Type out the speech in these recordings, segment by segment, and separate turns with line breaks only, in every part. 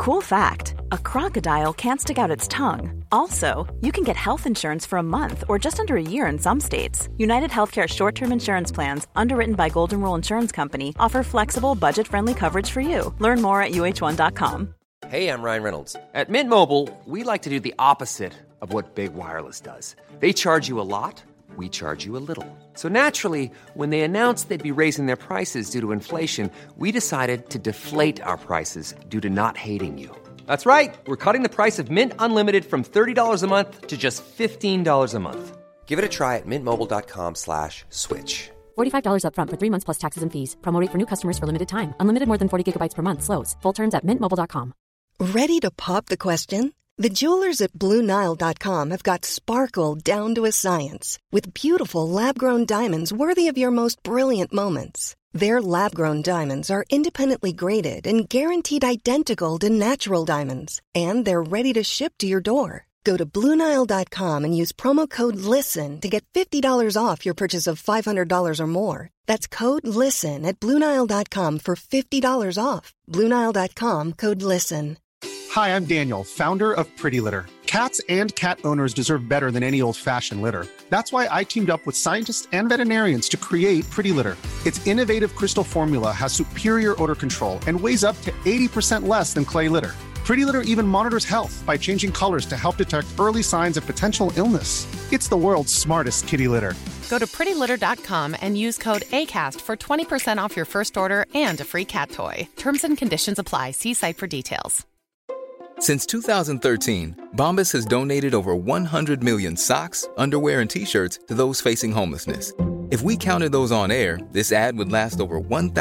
Cool fact, a crocodile can't stick out its tongue. Also, you can get health insurance for a month or just under a year in some states. United Healthcare short-term insurance plans, underwritten by Golden Rule Insurance Company, offer flexible, budget-friendly coverage for you. Learn more at uh1.com.
Hey, I'm Ryan Reynolds. At Mint Mobile, we like to do the opposite of what Big Wireless does. They charge you a lot, we charge you a little. So naturally, when they announced they'd be raising their prices due to inflation, we decided to deflate our prices due to not hating you. That's right. We're cutting the price of Mint Unlimited from $30 a month to just $15 a month. Give it a try at mintmobile.com/switch.
$45 up front for 3 months plus taxes and fees. Promo rate for new customers for limited time. Unlimited more than 40 gigabytes per month slows. Full terms at mintmobile.com.
Ready to pop the question? The jewelers at BlueNile.com have got sparkle down to a science with beautiful lab-grown diamonds worthy of your most brilliant moments. Their lab-grown diamonds are independently graded and guaranteed identical to natural diamonds, and they're ready to ship to your door. Go to BlueNile.com and use promo code LISTEN to get $50 off your purchase of $500 or more. That's code LISTEN at BlueNile.com for $50 off. BlueNile.com, code LISTEN.
Hi, I'm Daniel, founder of Pretty Litter. Cats and cat owners deserve better than any old-fashioned litter. That's why I teamed up with scientists and veterinarians to create Pretty Litter. Its innovative crystal formula has superior odor control and weighs up to 80% less than clay litter. Pretty Litter even monitors health by changing colors to help detect early signs of potential illness. It's the world's smartest kitty litter.
Go to prettylitter.com and use code ACAST for 20% off your first order and a free cat toy. Terms and conditions apply. See site for details.
Since 2013, Bombas has donated over 100 million socks, underwear, and T-shirts to those facing homelessness. If we counted those on air, this ad would last over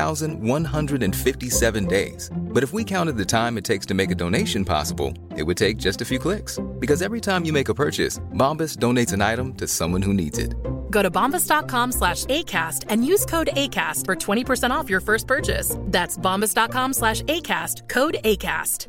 1,157 days. But if we counted the time it takes to make a donation possible, it would take just a few clicks. Because every time you make a purchase, Bombas donates an item to someone who needs it.
Go to bombas.com/ACAST and use code ACAST for 20% off your first purchase. That's bombas.com/ACAST, code ACAST.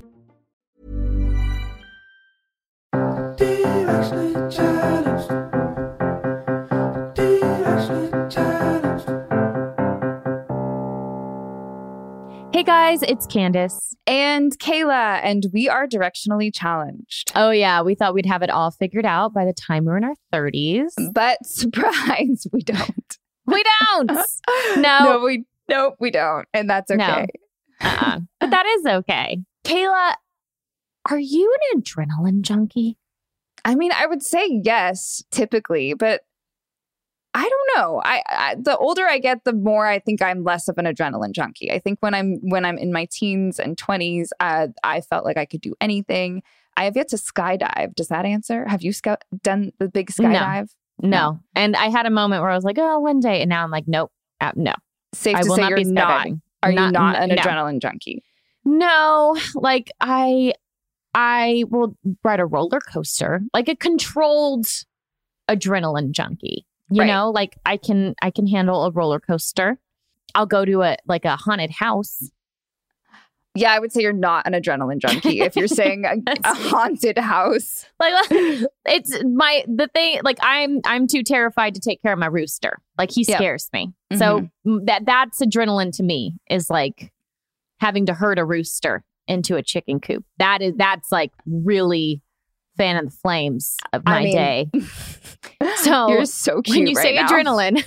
Hey guys, it's Candace.
And Kayla, and we are directionally challenged.
Oh yeah, we thought we'd have it all figured out by the time we're in our 30s.
But surprise, we don't.
We don't!
No, we don't. And that's okay.
No. But that is okay. Kayla, are you an adrenaline junkie?
I mean, I would say yes, typically, but I don't know. I the older I get, the more I think I'm less of an adrenaline junkie. I think when I'm in my teens and 20s, I felt like I could do anything. I have yet to skydive. Does that answer? Have you done the big skydive?
No. And I had a moment where I was like, oh, one day. And now I'm like, nope, no.
Safe to say you're not. Are you not an adrenaline junkie?
No, like I will ride a roller coaster, like a controlled adrenaline junkie. You know, like I can handle a roller coaster. I'll go to a haunted house.
Yeah, I would say you're not an adrenaline junkie if you're saying a haunted house.
Like it's the thing. Like I'm too terrified to take care of my rooster. Like he scares me. Mm-hmm. So that's adrenaline to me is like having to herd a rooster into a chicken coop. That's like really fan of the flames of my day. So
you're so cute
when you say
now.
Adrenaline.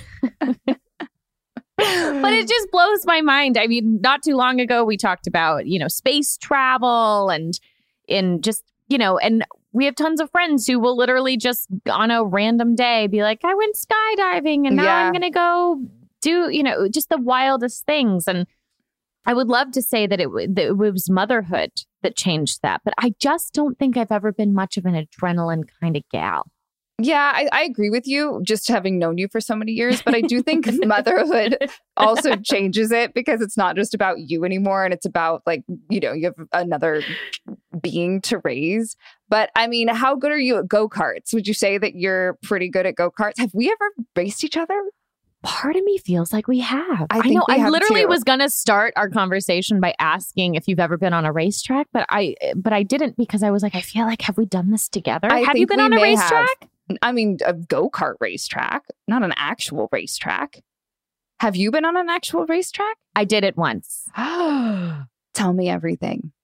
But it just blows my mind. I mean, not too long ago, we talked about, space travel and just, and we have tons of friends who will literally just on a random day be like, I went skydiving and now I'm going to go do, just the wildest things. And I would love to say that it was motherhood that changed that. But I just don't think I've ever been much of an adrenaline kind of gal.
Yeah, I agree with you, just having known you for so many years. But I do think motherhood also changes it because it's not just about you anymore. And it's about you have another being to raise. But I mean, how good are you at go-karts? Would you say that you're pretty good at go-karts? Have we ever raced each other?
Part of me feels like we have.
I know.
I literally was going to start our conversation by asking if you've ever been on a racetrack, but I didn't because I was like, I feel like, have we done this together? Have you been on a racetrack?
I mean, a go-kart racetrack, not an actual racetrack. Have you been on an actual racetrack?
I did it once.
Tell me everything.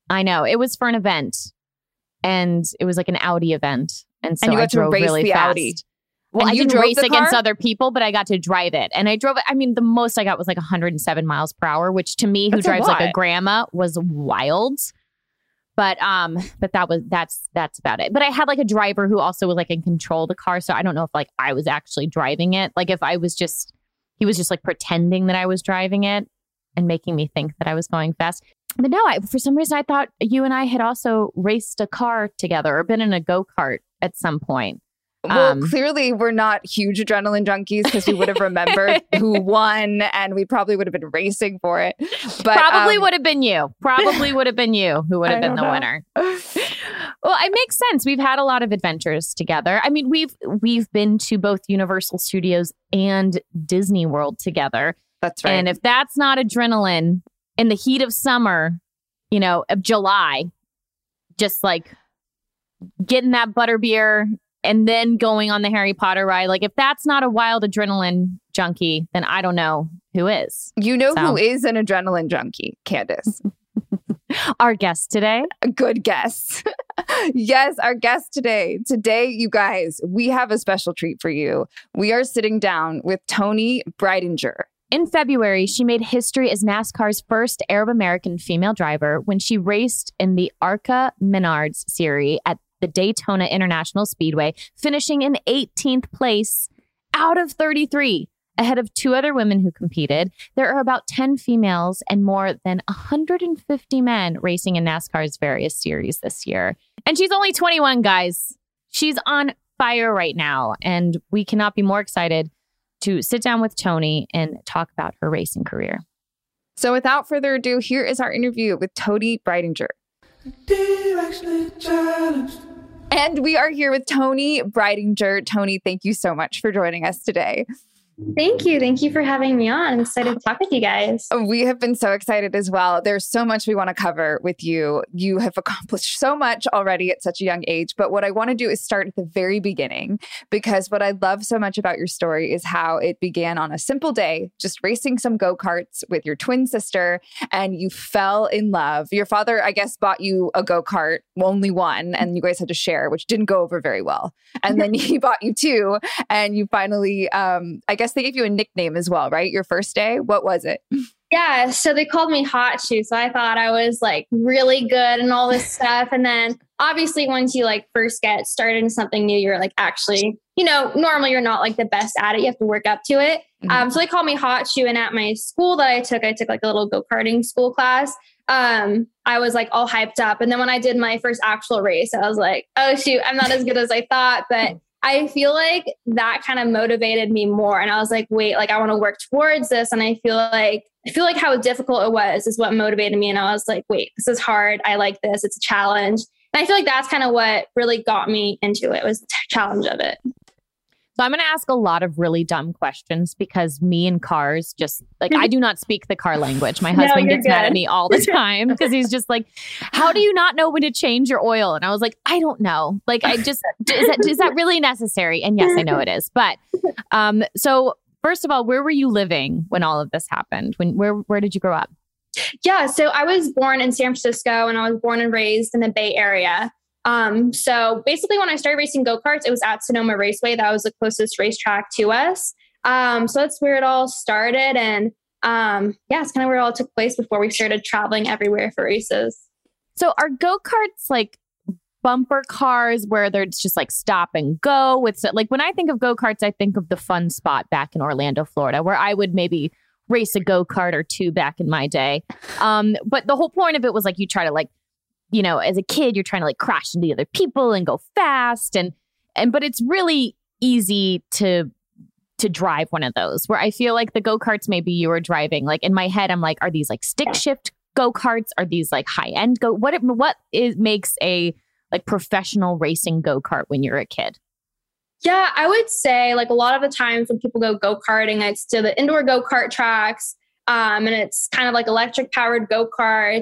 I know. It was for an event, and it was like an Audi event. And so
you got
I drove
to race
really
the
fast.
Audi.
Well,
And
I
you
didn't
drove
race
the
against
car?
other people, but I got to drive it. And I drove it. I mean, the most I got was like 107 miles per hour, which to me, who
That's a
drives like a
lot.
grandma, was wild. But that's about it. But I had like a driver who also was like in control of the car. So I don't know if like I was actually driving it. Like if I was just, he was just like pretending that I was driving it and making me think that I was going fast. But no, for some reason I thought you and I had also raced a car together or been in a go-kart at some point.
Well, clearly we're not huge adrenaline junkies because we would have remembered who won and we probably would have been racing for it. But
Probably would have been you. Probably would have been you who would have been the winner. Well, it makes sense. We've had a lot of adventures together. I mean, we've been to both Universal Studios and Disney World together.
That's right.
And if that's not adrenaline in the heat of summer, you know, of July, just like getting that butterbeer and then going on the Harry Potter ride. Like if that's not a wild adrenaline junkie, then I don't know who is.
You know who is an adrenaline junkie, Candace?
Our guest today.
A good guess. Yes, our guest today. Today, you guys, we have a special treat for you. We are sitting down with Toni Breidinger.
In February, she made history as NASCAR's first Arab American female driver when she raced in the ARCA Menards series at the Daytona International Speedway, finishing in 18th place out of 33, ahead of 2 other women who competed. There are about 10 females and more than 150 men racing in NASCAR's various series this year. And she's only 21, guys. She's on fire right now, and we cannot be more excited to sit down with Toni and talk about her racing career.
So without further ado, here is our interview with Toni Breidinger. And we are here with Toni Breidinger. Toni, thank you so much for joining us today.
Thank you. Thank you for having me on. I'm excited to talk with you guys.
We have been so excited as well. There's so much we want to cover with you. You have accomplished so much already at such a young age. But what I want to do is start at the very beginning, because what I love so much about your story is how it began on a simple day, just racing some go-karts with your twin sister, and you fell in love. Your father, I guess, bought you a go-kart, only one, and you guys had to share, which didn't go over very well. And then he bought you 2, and you finally, I guess they gave you a nickname as well, right? Your first day, what was it?
Yeah, so they called me Hot Shoe. So I thought I was like really good and all this stuff. And then obviously once you like first get started in something new, you're like actually, you know, normally you're not like the best at it. You have to work up to it. So they called me Hot Shoe. And at my school that I took like a little go-karting school class. I was like all hyped up. And then when I did my first actual race, I was like, oh shoot, I'm not as good as I thought. But I feel like that kind of motivated me more. And I was like, wait, like I want to work towards this. And I feel like how difficult it was is what motivated me. And I was like, wait, this is hard. I like this. It's a challenge. And I feel like that's kind of what really got me into it, was the challenge of it.
So I'm going to ask a lot of really dumb questions because me and cars just like, I do not speak the car language. My husband gets mad at me all the time because he's just like, how do you not know when to change your oil? And I was like, I don't know. Like, I just, is that really necessary? And yes, I know it is. But so first of all, where were you living when all of this happened? Where did you grow up?
Yeah. So I was born in San Francisco and I was born and raised in the Bay Area. So basically when I started racing go-karts, it was at Sonoma Raceway. That was the closest racetrack to us. So that's where it all started. And it's kind of where it all took place before we started traveling everywhere for races.
So are go-karts like bumper cars where there's just like stop and go with like when I think of go-karts, I think of the fun spot back in Orlando, Florida, where I would maybe race a go-kart or 2 back in my day. But the whole point of it was like you try to like, you know, as a kid, you're trying to like crash into other people and go fast. But it's really easy to drive one of those where I feel like the go-karts, maybe you were driving, like in my head, I'm like, are these like stick shift go-karts? Are these like high end what makes a like professional racing go-kart when you're a kid?
Yeah, I would say like a lot of the times when people go go-karting, it's to the indoor go-kart tracks. And it's kind of like electric powered go-karts.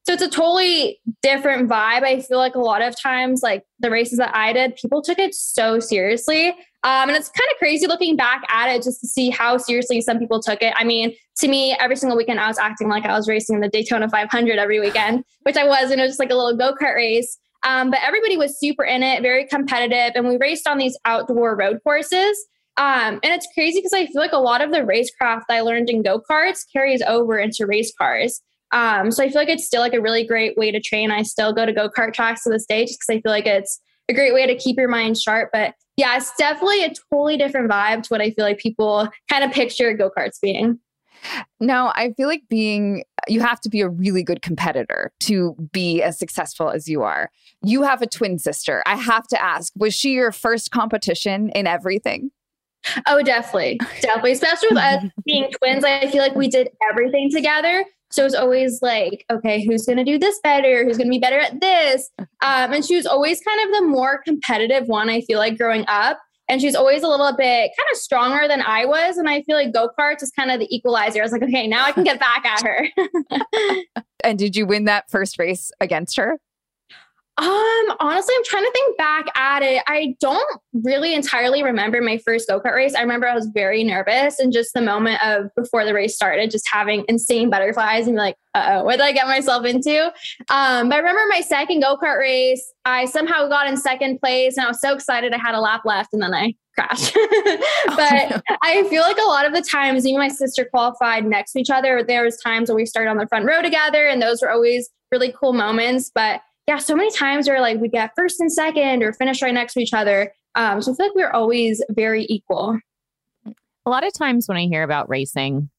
So it's a totally different vibe. I feel like a lot of times, like the races that I did, people took it so seriously. And it's kind of crazy looking back at it just to see how seriously some people took it. I mean, to me, every single weekend I was acting like I was racing in the Daytona 500 every weekend, which I was, and it was just like a little go-kart race. But everybody was super in it, very competitive. And we raced on these outdoor road courses. And it's crazy because I feel like a lot of the racecraft I learned in go-karts carries over into race cars. So I feel like it's still like a really great way to train. I still go to go-kart tracks to this day just because I feel like it's a great way to keep your mind sharp. But yeah, it's definitely a totally different vibe to what I feel like people kind of picture go-karts being.
Now, I feel like you have to be a really good competitor to be as successful as you are. You have a twin sister. I have to ask, was she your first competition in everything?
Oh, definitely. Definitely. Especially with us being twins, I feel like we did everything together. So it was always like, okay, who's going to do this better? Who's going to be better at this? And she was always kind of the more competitive one, I feel like, growing up. And she's always a little bit kind of stronger than I was. And I feel like go-karts is kind of the equalizer. I was like, okay, now I can get back at her.
And did you win that first race against her?
Honestly, I'm trying to think back at it. I don't really entirely remember my first go-kart race. I remember I was very nervous and just the moment of before the race started, just having insane butterflies and be like, what did I get myself into? But I remember my second go-kart race, I somehow got in second place and I was so excited I had a lap left and then I crashed. But I feel like a lot of the times, me and my sister qualified next to each other. There was times where we started on the front row together and those were always really cool moments. But yeah, so many times where like we get first and second or finish right next to each other. So I feel like we're always very equal.
A lot of times when I hear about racing,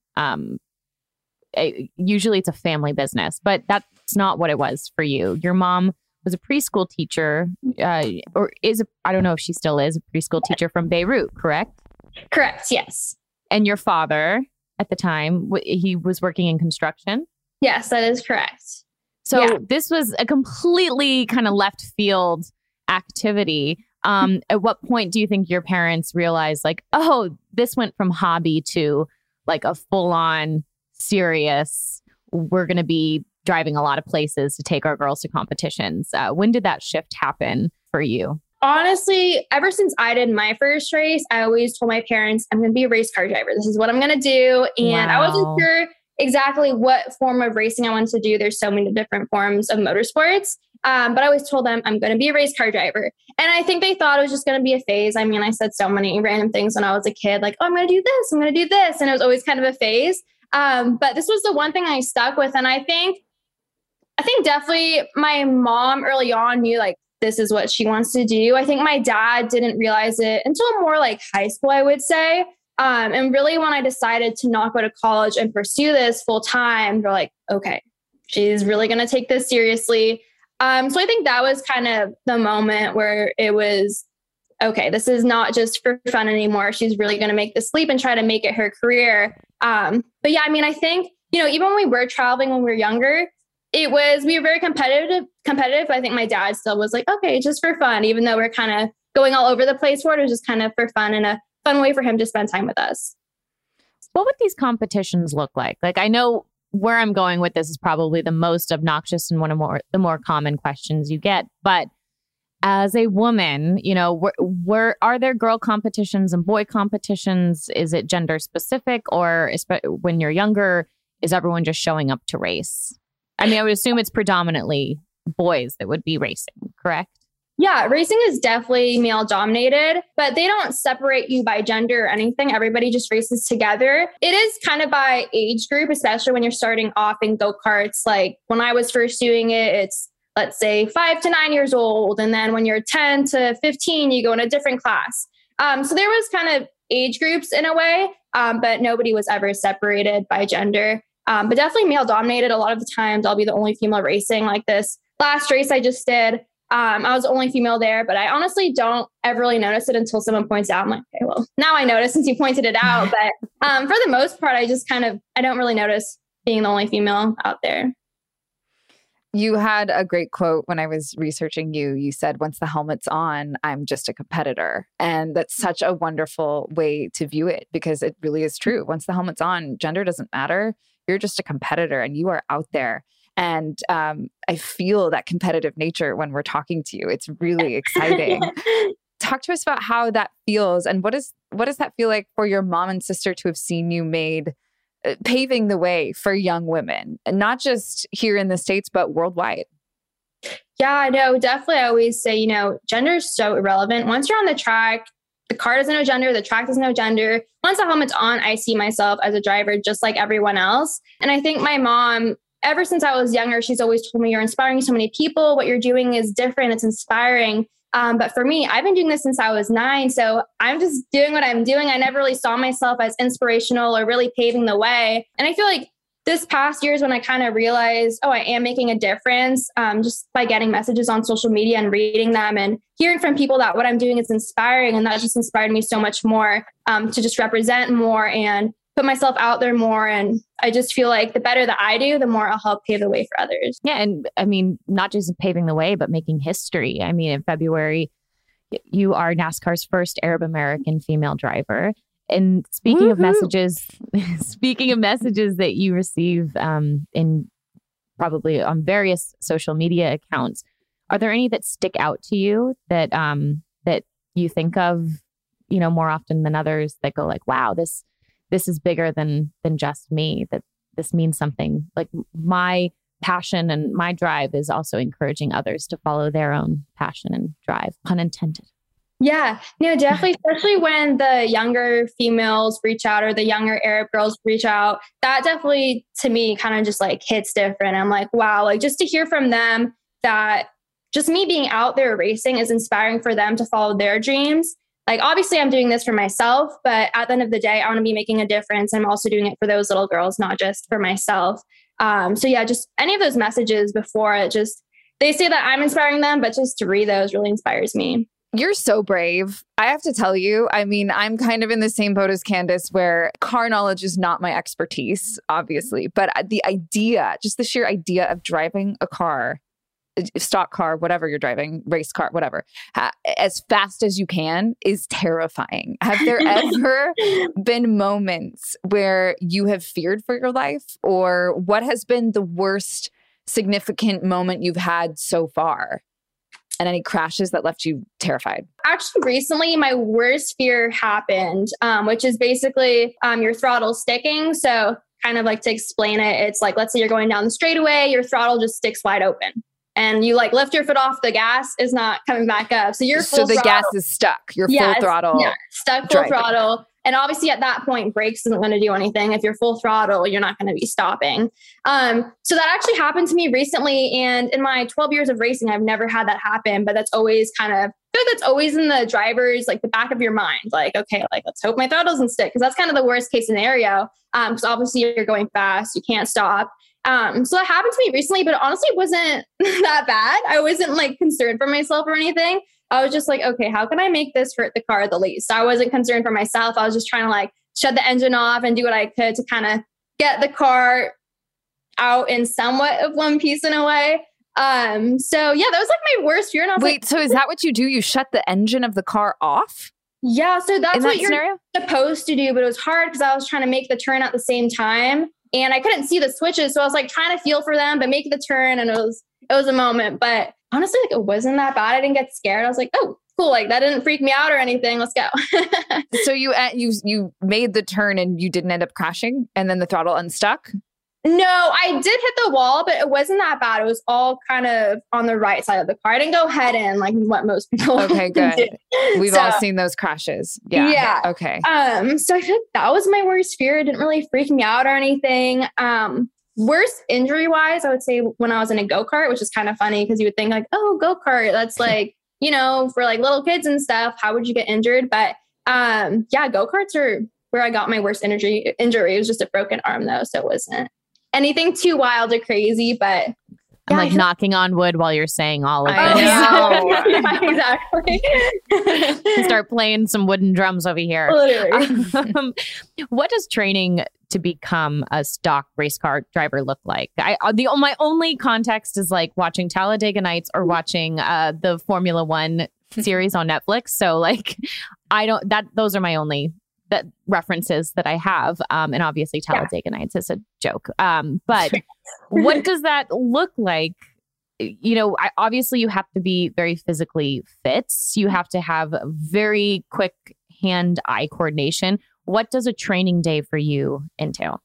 usually it's a family business, but that's not what it was for you. Your mom was a preschool teacher, I don't know if she still is a preschool teacher from Beirut, correct?
Correct. Yes.
And your father at the time, he was working in construction?
Yes, that is correct.
So This was a completely kind of left field activity. At what point do you think your parents realized like, oh, this went from hobby to like a full on serious, we're going to be driving a lot of places to take our girls to competitions? When did that shift happen for you?
Honestly, ever since I did my first race, I always told my parents, I'm going to be a race car driver. This is what I'm going to do. And I wasn't sure exactly what form of racing I wanted to do. There's so many different forms of motorsports. But I always told them I'm going to be a race car driver. And I think they thought it was just going to be a phase. I mean, I said so many random things when I was a kid, like, oh, I'm going to do this. I'm going to do this. And it was always kind of a phase. But this was the one thing I stuck with. And I think definitely my mom early on knew like, this is what she wants to do. I think my dad didn't realize it until more like high school, I would say. And really when I decided to not go to college and pursue this full time, they're like, okay, she's really going to take this seriously. So I think that was kind of the moment where it was, okay, this is not just for fun anymore. She's really going to make this leap and try to make it her career. But yeah, I mean, I think, even when we were traveling when we were younger, we were very competitive. I think my dad still was like, okay, just for fun, even though we're kind of going all over the place for it. It was just kind of for fun and a fun way for him to spend time with us.
What would these competitions look like? Like, I know where I'm going with this is probably the most obnoxious and one of the more common questions you get. But as a woman, where are there girl competitions and boy competitions? Is it gender specific, or when you're younger, is everyone just showing up to race? I mean, I would assume it's predominantly boys that would be racing, correct?
Yeah, racing is definitely male dominated, but they don't separate you by gender or anything. Everybody just races together. It is kind of by age group, especially when you're starting off in go-karts. Like when I was first doing it, it's let's say 5 to 9 years old. And then when you're 10 to 15, you go in a different class. So there was kind of age groups in a way, but nobody was ever separated by gender. But definitely male dominated. A lot of the times I'll be the only female racing. Like this last race I just did, I was the only female there, but I honestly don't ever really notice it until someone points out. I'm like, okay, well, now I notice since you pointed it out. But for the most part, I don't really notice being the only female out there.
You had a great quote when I was researching you. You said, once the helmet's on, I'm just a competitor. And that's such a wonderful way to view it, because it really is true. Once the helmet's on, gender doesn't matter. You're just a competitor and you are out there. And I feel that competitive nature when we're talking to you. It's really exciting. Talk to us about how that feels, and what does that feel like for your mom and sister to have seen you paving the way for young women, and not just here in the States, but worldwide?
Yeah, no, definitely. I always say, gender is so irrelevant. Once you're on the track, the car doesn't know gender, the track doesn't know gender. Once the helmet's on, I see myself as a driver just like everyone else. And I think my mom, ever since I was younger, she's always told me, you're inspiring so many people. What you're doing is different. It's inspiring. But for me, I've been doing this since I was 9. So I'm just doing what I'm doing. I never really saw myself as inspirational or really paving the way. And I feel like this past year is when I kind of realized, I am making a difference just by getting messages on social media and reading them and hearing from people that what I'm doing is inspiring. And that just inspired me so much more to just represent more and put myself out there more. And I just feel like the better that I do, the more I'll help pave the way for others.
Yeah. And I mean, not just paving the way, but making history. I mean, in February, you are NASCAR's first Arab American female driver. And speaking of messages that you receive in probably on various social media accounts, are there any that stick out to you that that you think of, more often than others, that go like, wow, this is bigger than just me, that this means something? Like my passion and my drive is also encouraging others to follow their own passion and drive, pun intended.
Yeah, no, definitely. Especially when the younger females reach out or the younger Arab girls reach out, that definitely to me kind of just like hits different. I'm like, wow, like just to hear from them that just me being out there racing is inspiring for them to follow their dreams. Like, obviously I'm doing this for myself, but at the end of the day, I want to be making a difference. I'm also doing it for those little girls, not just for myself. So yeah, just any of those messages before it, just, they say that I'm inspiring them, but just to read those really inspires me.
You're so brave. I have to tell you, I mean, I'm kind of in the same boat as Candace where car knowledge is not my expertise, obviously. But the idea, just the sheer idea of driving a car, stock car, whatever you're driving, race car, whatever, as fast as you can is terrifying. Have there ever been moments where you have feared for your life? Or what has been the worst significant moment you've had so far? And any crashes that left you terrified?
Actually, recently, my worst fear happened, which is basically your throttle sticking. So kind of like to explain it, it's like, let's say you're going down the straightaway, your throttle just sticks wide open. And you like lift your foot off, the gas is not coming back up. So you're full throttle.
Gas is stuck. You're full throttle.
Yeah, stuck full throttle. And obviously at that point, brakes isn't going to do anything. If you're full throttle, you're not going to be stopping. So that actually happened to me recently. And in my 12 years of racing, I've never had that happen. But that's always that's always in the driver's, like the back of your mind. Like, okay, like let's hope my throttle doesn't stick. Because that's kind of the worst case scenario. Because obviously you're going fast. You can't stop. So that happened to me recently, but honestly, it wasn't that bad. I wasn't like concerned for myself or anything. I was just like, okay, how can I make this hurt the car the least? I wasn't concerned for myself. I was just trying to like shut the engine off and do what I could to kind of get the car out in somewhat of one piece in a way. So yeah, that was like my worst fear. And I was
Wait, so is that what you do? You shut the engine of the car off?
Yeah. So that's what you're supposed to do, but it was hard because I was trying to make the turn at the same time and I couldn't see the switches. So I was like trying to feel for them, but make the turn. And it was a moment, but honestly, like it wasn't that bad. I didn't get scared. I was like, oh, cool. Like that didn't freak me out or anything. Let's go.
So you made the turn and you didn't end up crashing and then the throttle unstuck?
No, I did hit the wall, but it wasn't that bad. It was all kind of on the right side of the car. I didn't go head in like what most people
Okay, good.
do.
We've all seen those crashes. Yeah. Okay.
So I feel like that was my worst fear. It didn't really freak me out or anything. Worst injury wise, I would say when I was in a go-kart, which is kind of funny because you would think like, oh, go-kart, that's like, for like little kids and stuff. How would you get injured? But yeah, go-karts are where I got my worst injury. It was just a broken arm though. So it wasn't anything too wild or crazy, but
I'm like knocking on wood while you're saying all of this.
Yeah, exactly.
Start playing some wooden drums over here.
Literally.
What does training to become a stock race car driver look like? My only context is like watching Talladega Nights or watching the Formula One series on Netflix. So like, those are my only that references that I have. And obviously Talladega Nights is a joke. But what does that look like? You know, obviously you have to be very physically fit. You have to have very quick hand-eye coordination. What does a training day for you entail?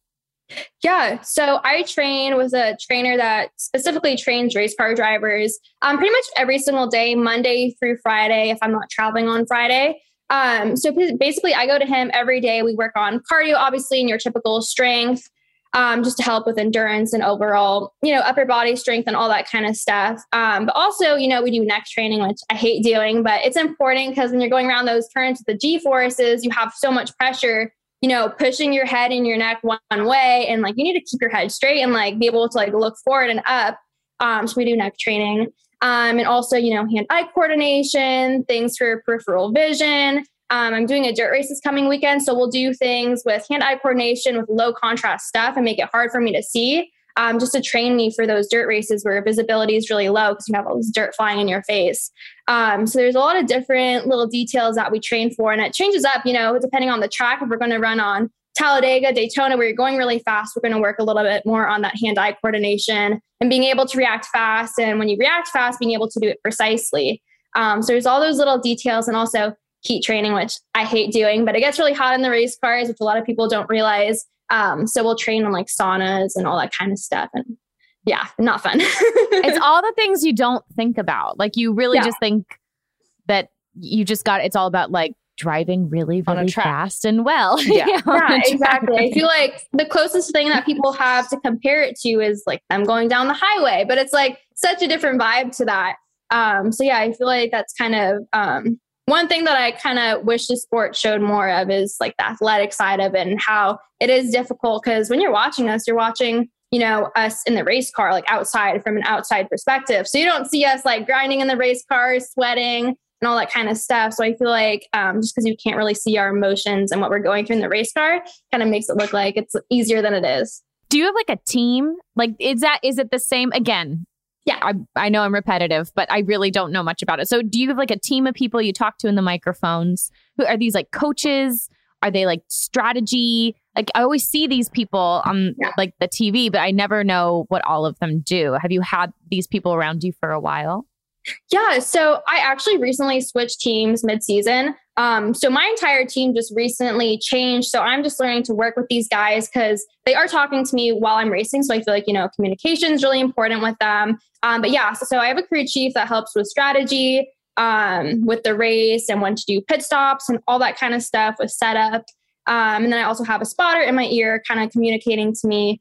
Yeah. So I train with a trainer that specifically trains race car drivers pretty much every single day, Monday through Friday, if I'm not traveling on Friday. So basically I go to him every day. We work on cardio, obviously, and your typical strength, just to help with endurance and overall, upper body strength and all that kind of stuff. But also, we do neck training, which I hate doing, but it's important because when you're going around those turns with the G-forces, you have so much pressure, pushing your head and your neck one way. And you need to keep your head straight and be able to look forward and up. So we do neck training. And also, hand-eye coordination, things for peripheral vision. I'm doing a dirt race this coming weekend. So we'll do things with hand-eye coordination with low contrast stuff and make it hard for me to see, just to train me for those dirt races where visibility is really low because you have all this dirt flying in your face. So there's a lot of different little details that we train for, and it changes up, depending on the track. If we're going to run on Talladega, Daytona, where you're going really fast, we're going to work a little bit more on that hand-eye coordination and being able to react fast. And when you react fast, being able to do it precisely. So there's all those little details, and also heat training, which I hate doing, but it gets really hot in the race cars, which a lot of people don't realize. So we'll train on saunas and all that kind of stuff. And yeah, not fun.
It's all the things you don't think about. You really just think that you just it's all about driving really, really fast and well.
Yeah, exactly. I feel like the closest thing that people have to compare it to is them going down the highway, but it's such a different vibe to that. So yeah, I feel like that's kind of, one thing that I kind of wish the sport showed more of is the athletic side of it and how it is difficult. Because when you're watching us, you're watching, us in the race car, outside from an outside perspective. So you don't see us grinding in the race car, sweating and all that kind of stuff. So I feel just because you can't really see our emotions and what we're going through in the race car kind of makes it look like it's easier than it is.
Do you have a team? Is it the same again?
Yeah.
I know I'm repetitive, but I really don't know much about it. So do you have a team of people you talk to in the microphones? Who are these coaches? Are they strategy? I always see these people on the TV, but I never know what all of them do. Have you had these people around you for a while?
Yeah. So I actually recently switched teams mid-season. So my entire team just recently changed. So I'm just learning to work with these guys because they are talking to me while I'm racing. So I feel communication is really important with them. But yeah, so I have a crew chief that helps with strategy, with the race and when to do pit stops and all that kind of stuff with setup. And then I also have a spotter in my ear kind of communicating to me,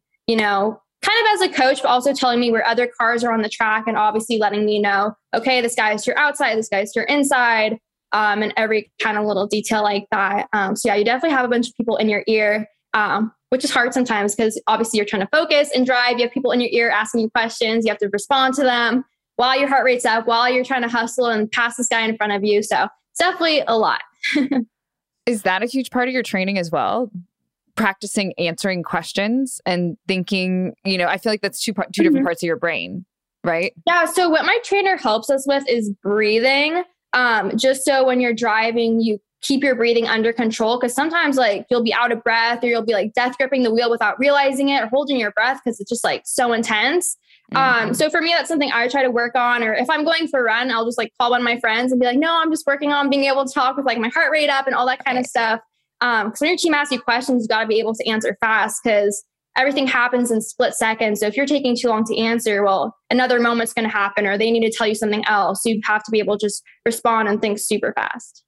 kind of as a coach, but also telling me where other cars are on the track and obviously letting me know, okay, this guy's to your outside, this guy's to your inside, and every kind of little detail like that. So yeah, you definitely have a bunch of people in your ear, which is hard sometimes because obviously you're trying to focus and drive. You have people in your ear asking you questions. You have to respond to them while your heart rate's up, while you're trying to hustle and pass this guy in front of you. So it's definitely a lot.
Is that a huge part of your training as well? Practicing answering questions and thinking, I feel like that's two different parts of your brain, right?
Yeah. So what my trainer helps us with is breathing. Just so when you're driving, you keep your breathing under control. Cause sometimes you'll be out of breath or you'll be death gripping the wheel without realizing it or holding your breath because it's just so intense. So for me, that's something I try to work on. Or if I'm going for a run, I'll just call one of my friends and be no, I'm just working on being able to talk with my heart rate up and all that kind of stuff. Because when your team asks you questions, you got to be able to answer fast because everything happens in split seconds. So if you're taking too long to answer, well, another moment's going to happen or they need to tell you something else. So you have to be able to just respond and think super fast.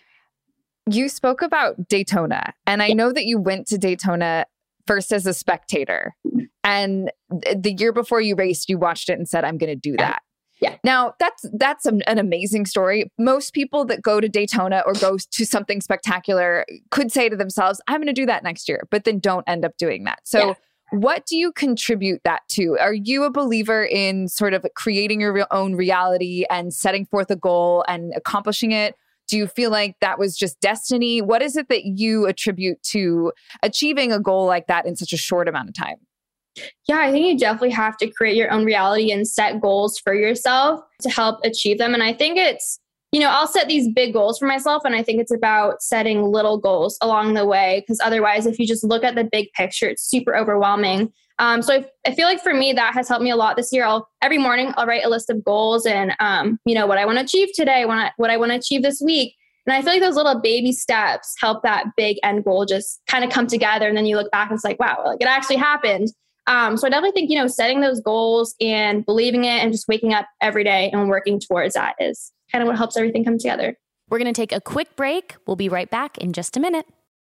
You spoke about Daytona, and I know that you went to Daytona first as a spectator. And the year before you raced, you watched it and said, I'm going to do that.
Yeah.
Now, that's an amazing story. Most people that go to Daytona or go to something spectacular could say to themselves, I'm going to do that next year, but then don't end up doing that. So what do you contribute that to? Are you a believer in sort of creating your own reality and setting forth a goal and accomplishing it? Do you feel like that was just destiny? What is it that you attribute to achieving a goal like that in such a short amount of time?
Yeah, I think you definitely have to create your own reality and set goals for yourself to help achieve them. And I think it's, I'll set these big goals for myself. And I think it's about setting little goals along the way, because otherwise, if you just look at the big picture, it's super overwhelming. So I feel like for me, that has helped me a lot this year. Every morning I'll write a list of goals and, what I want to achieve today, what I want to achieve this week. And I feel like those little baby steps help that big end goal just kind of come together. And then you look back and it's like, wow, like it actually happened. So I definitely think, setting those goals and believing it and just waking up every day and working towards that is kind of what helps everything come together.
We're going to take a quick break. We'll be right back in just a minute.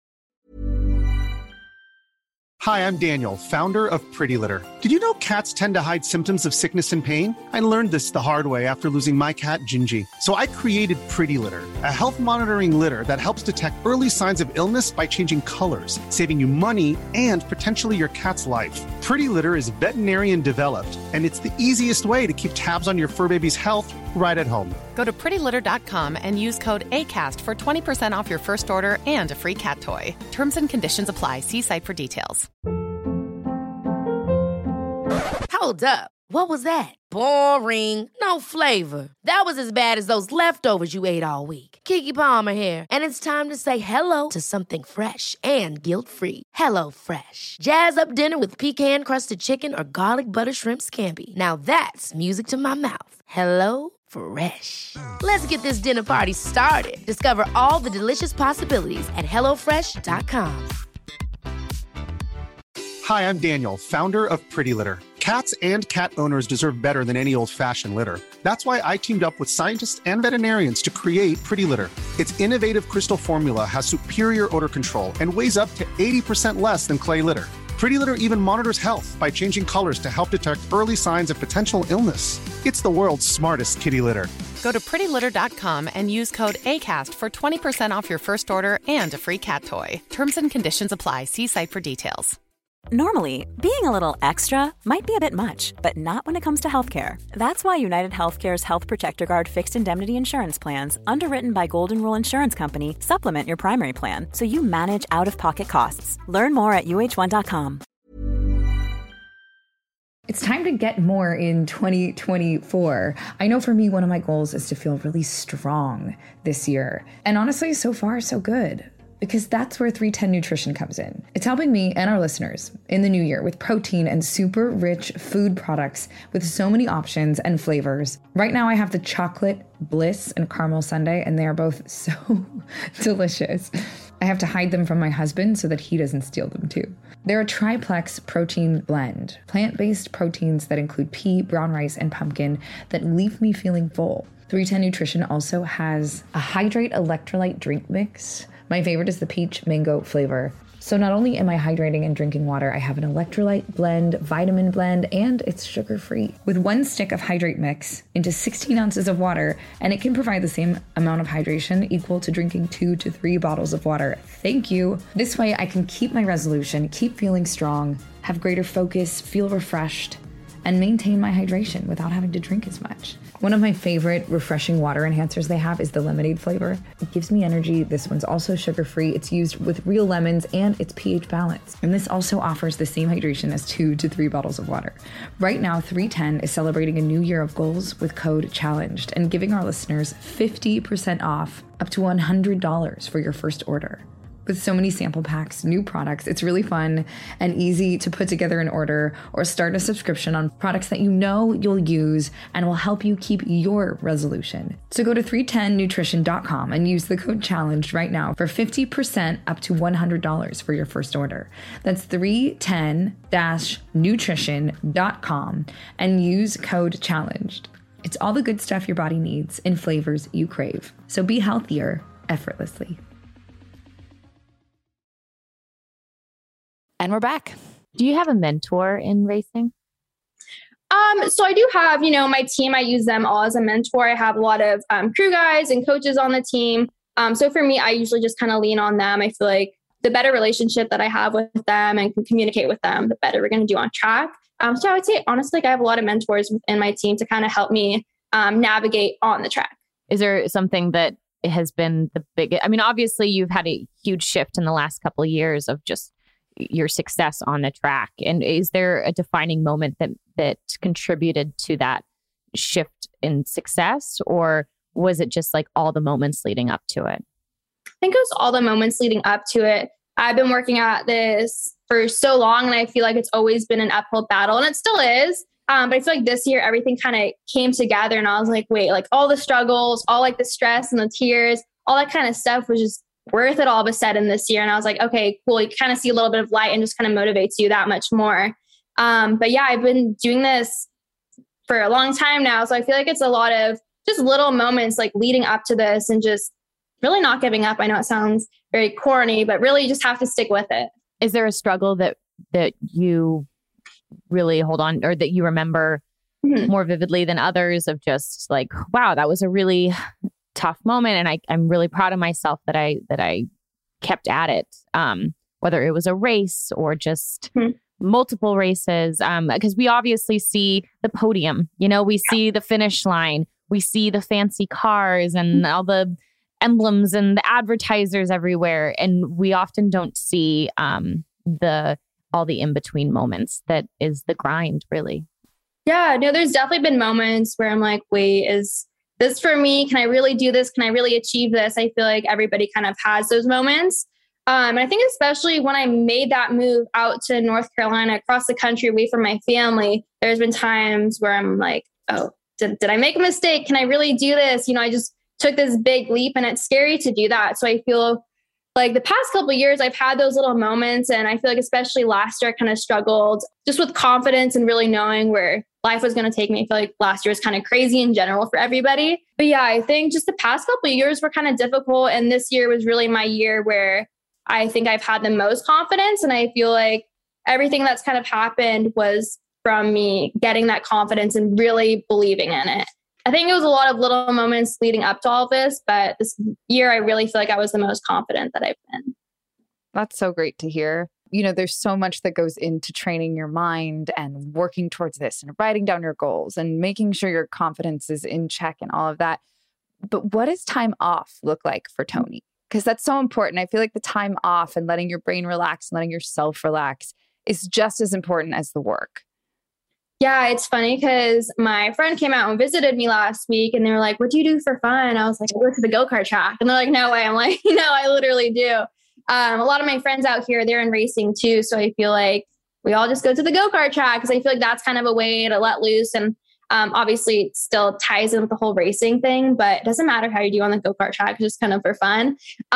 Hi, I'm Daniel, founder of Pretty Litter. Did you know cats tend to hide symptoms of sickness and pain? I learned this the hard way after losing my cat, Gingy. So I created Pretty Litter, a health monitoring litter that helps detect early signs of illness by changing colors, saving you money and potentially your cat's life. Pretty Litter is veterinarian developed, and it's the easiest way to keep tabs on your fur baby's health right at home.
Go to prettylitter.com and use code ACAST for 20% off your first order and a free cat toy. Terms and conditions apply. See site for details.
Hold up. What was that? Boring. No flavor. That was as bad as those leftovers you ate all week. Keke Palmer here. And it's time to say hello to something fresh and guilt-free. Hello Fresh. Jazz up dinner with pecan-crusted chicken or garlic butter shrimp scampi. Now that's music to my mouth. Hello Fresh. Let's get this dinner party started. Discover all the delicious possibilities at HelloFresh.com.
Hi, I'm Daniel, founder of Pretty Litter. Cats and cat owners deserve better than any old-fashioned litter. That's why I teamed up with scientists and veterinarians to create Pretty Litter. Its innovative crystal formula has superior odor control and weighs up to 80% less than clay litter. Pretty Litter even monitors health by changing colors to help detect early signs of potential illness. It's the world's smartest kitty litter.
Go to prettylitter.com and use code ACAST for 20% off your first order and a free cat toy. Terms and conditions apply. See site for details.
Normally, being a little extra might be a bit much, but not when it comes to healthcare. That's why United Healthcare's Health Protector Guard fixed indemnity insurance plans, underwritten by Golden Rule Insurance Company, supplement your primary plan so you manage out-of-pocket costs. Learn more at uh1.com.
It's time to get more in 2024. I know for me, one of my goals is to feel really strong this year. And honestly, so far, so good. Because that's where 310 Nutrition comes in. It's helping me and our listeners in the new year with protein and super rich food products with so many options and flavors. Right now I have the chocolate bliss and caramel sundae, and they are both so delicious. I have to hide them from my husband so that he doesn't steal them too. They're a triplex protein blend, plant-based proteins that include pea, brown rice, and pumpkin that leave me feeling full. 310 Nutrition also has a Hydrate electrolyte drink mix. My favorite is the peach mango flavor. So not only am I hydrating and drinking water, I have an electrolyte blend, vitamin blend, and it's sugar-free. With one stick of Hydrate mix into 16 ounces of water, and it can provide the same amount of hydration equal to drinking 2 to 3 bottles of water. Thank you. This way I can keep my resolution, keep feeling strong, have greater focus, feel refreshed, and maintain my hydration without having to drink as much. One of my favorite refreshing water enhancers they have is the lemonade flavor. It gives me energy. This one's also sugar-free. It's used with real lemons and it's pH balanced. And this also offers the same hydration as 2 to 3 bottles of water. Right now, 310 is celebrating a new year of goals with code CHALLENGED and giving our listeners 50% off, up to $100 for your first order. With so many sample packs, new products, it's really fun and easy to put together an order or start a subscription on products that you know you'll use and will help you keep your resolution. So go to 310nutrition.com and use the code CHALLENGED right now for 50% up to $100 for your first order. That's 310-nutrition.com and use code CHALLENGED. It's all the good stuff your body needs in flavors you crave. So be healthier effortlessly.
And we're back.
Do you have a mentor in racing?
So I do have, my team. I use them all as a mentor. I have a lot of crew guys and coaches on the team. So for me, I usually just kind of lean on them. I feel like the better relationship that I have with them and can communicate with them, the better we're going to do on track. So I would say, honestly, I have a lot of mentors within my team to kind of help me navigate on the track.
Is there something that has been the biggest? I mean, obviously, you've had a huge shift in the last couple of years of just your success on the track. And is there a defining moment that contributed to that shift in success? Or was it just like all the moments leading up to it?
I think it was all the moments leading up to it. I've been working at this for so long, and I feel like it's always been an uphill battle, and it still is. But I feel like this year, everything kind of came together, and I was like, wait, like all the struggles, all like the stress and the tears, all that kind of stuff was just worth it all of a sudden this year. And I was like, okay, cool. You kind of see a little bit of light and just kind of motivates you that much more. But yeah, I've been doing this for a long time now. So I feel like it's a lot of just little moments like leading up to this and just really not giving up. I know it sounds very corny, but really you just have to stick with it.
Is there a struggle that you really hold on or that you remember more vividly than others of just like, wow, that was a really tough moment. And I'm really proud of myself that I kept at it. Whether it was a race or just multiple races, because we obviously see the podium, we see the finish line, we see the fancy cars and all the emblems and the advertisers everywhere. And we often don't see all the in-between moments that is the grind, really.
Yeah, no, there's definitely been moments where I'm like, wait, is this for me? Can I really do this? Can I really achieve this? I feel like everybody kind of has those moments. And I think especially when I made that move out to North Carolina, across the country, away from my family, there's been times where I'm like, oh, did I make a mistake? Can I really do this? I just took this big leap, and it's scary to do that. So I feel like the past couple of years, I've had those little moments. And I feel like especially last year, I kind of struggled just with confidence and really knowing where life was going to take me. I feel like last year was kind of crazy in general for everybody. But yeah, I think just the past couple of years were kind of difficult. And this year was really my year where I think I've had the most confidence. And I feel like everything that's kind of happened was from me getting that confidence and really believing in it. I think it was a lot of little moments leading up to all of this, but this year I really feel like I was the most confident that I've been.
That's so great to hear. There's so much that goes into training your mind and working towards this and writing down your goals and making sure your confidence is in check and all of that. But what does time off look like for Toni? Because that's so important. I feel like the time off and letting your brain relax and letting yourself relax is just as important as the work.
Yeah, it's funny because my friend came out and visited me last week and they were like, what do you do for fun? I was like, I go to the go-kart track. And they're like, no way. I'm like, no, I literally do. A lot of my friends out here, they're in racing too. So I feel like we all just go to the go-kart track because I feel like that's kind of a way to let loose. And obviously it still ties in with the whole racing thing, but it doesn't matter how you do on the go-kart track, it's just kind of for fun.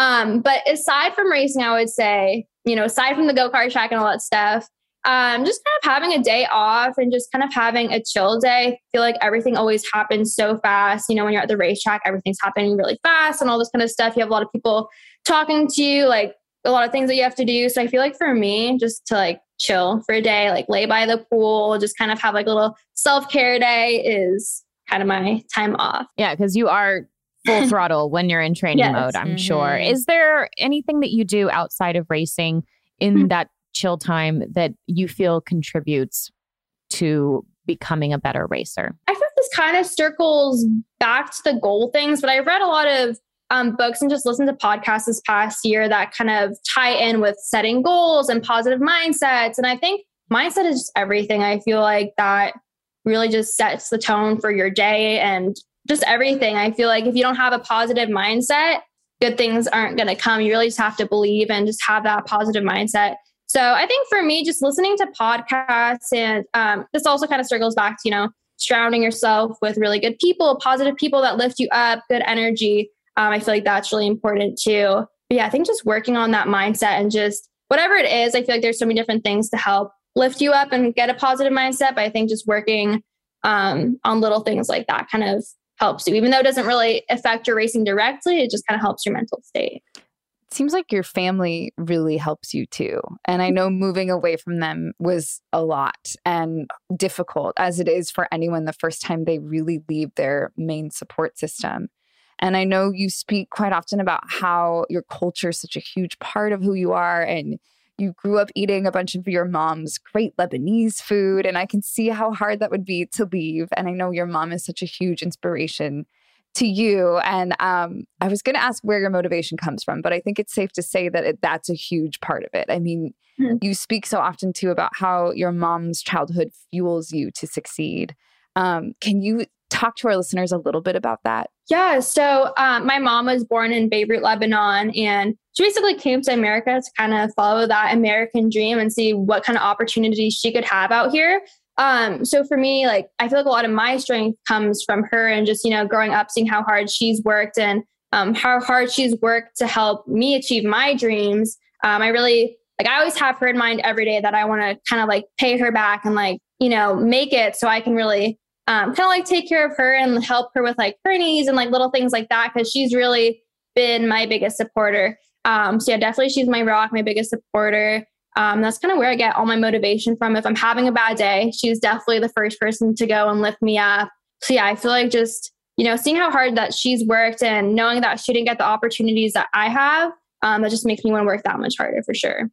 But aside from racing, I would say, aside from the go-kart track and all that stuff, just kind of having a day off and just kind of having a chill day. I feel like everything always happens so fast. When you're at the racetrack, everything's happening really fast and all this kind of stuff. You have a lot of people talking to you, like a lot of things that you have to do. So I feel like for me, just to like chill for a day, like lay by the pool, just kind of have like a little self-care day is kind of my time off.
Yeah, because you are full throttle when you're in training mode, I'm sure. Is there anything that you do outside of racing in that chill time that you feel contributes to becoming a better racer?
I think this kind of circles back to the goal things, but I read a lot of books and just listened to podcasts this past year that kind of tie in with setting goals and positive mindsets. And I think mindset is just everything. I feel like that really just sets the tone for your day and just everything. I feel like if you don't have a positive mindset, good things aren't going to come. You really just have to believe and just have that positive mindset. So I think for me, just listening to podcasts and this also kind of circles back to, surrounding yourself with really good people, positive people that lift you up, good energy. I feel like that's really important too. But yeah, I think just working on that mindset and just whatever it is, I feel like there's so many different things to help lift you up and get a positive mindset. But I think just working on little things like that kind of helps you, even though it doesn't really affect your racing directly, it just kind of helps your mental state.
It seems like your family really helps you too. And I know moving away from them was a lot and difficult, as it is for anyone the first time they really leave their main support system. And I know you speak quite often about how your culture is such a huge part of who you are. And you grew up eating a bunch of your mom's great Lebanese food. And I can see how hard that would be to leave. And I know your mom is such a huge inspiration to you. And I was going to ask where your motivation comes from, but I think it's safe to say that that's a huge part of it. I mean, you speak so often too about how your mom's childhood fuels you to succeed. Can you talk to our listeners a little bit about that?
Yeah. So my mom was born in Beirut, Lebanon, and she basically came to America to kind of follow that American dream and see what kind of opportunities she could have out here. So for me, like, I feel like a lot of my strength comes from her and just, growing up, seeing how hard she's worked and how hard she's worked to help me achieve my dreams. I really, I always have her in mind every day that I want to kind of pay her back and make it so I can really kind of take care of her and help her with her needs and little things like that. Cause she's really been my biggest supporter. So yeah, definitely she's my rock, my biggest supporter. That's kind of where I get all my motivation from. If I'm having a bad day, she's definitely the first person to go and lift me up. So yeah, I feel like just, seeing how hard that she's worked and knowing that she didn't get the opportunities that I have, that just makes me want to work that much harder for sure.